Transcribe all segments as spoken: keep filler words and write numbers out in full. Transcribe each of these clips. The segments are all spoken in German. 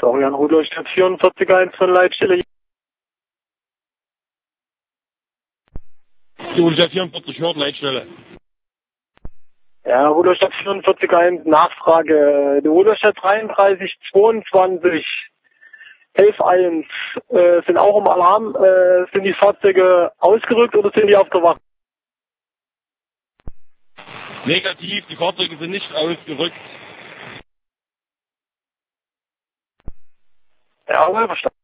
Florian Rudolstadt vierundvierzig eins von Leitstelle. Rudolstadt vierundvierzig hört Leitstelle. Ja, Rudolstadt vierundvierzig eins, Nachfrage. Die Rudolstadt dreiunddreißig zweiundzwanzig elf eins äh, sind auch im Alarm. Äh, sind die Fahrzeuge ausgerückt oder sind die auf der Wache? Negativ, die Fahrzeuge sind nicht ausgerückt. Ja, wohl verstanden.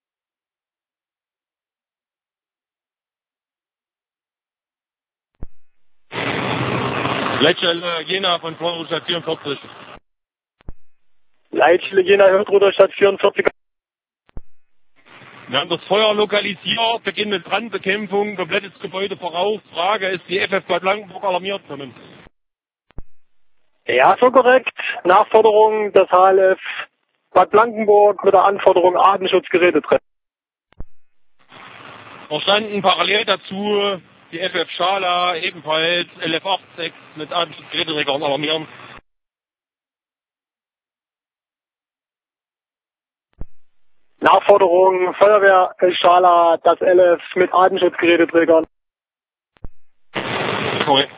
Leitstelle Jena von Rudolstadt vierundvierzig. Leitstelle Jena hört Rudolstadt vierundvierzig. Wir haben das Feuer lokalisiert, beginnen mit Brandbekämpfung, komplettes Gebäude voraus. Frage, ist die F F Bad Blankenburg alarmiert worden? Ja, so korrekt. Nachforderung des H L F Bad Blankenburg mit der Anforderung Artenschutzgeräte treffen. Verstanden, parallel dazu die F F Schala, ebenfalls L F achtzig mit Artenschutzgeräteträgern alarmieren. Nachforderung Feuerwehr Schala, das L F mit Artenschutzgeräteträgern. Korrekt.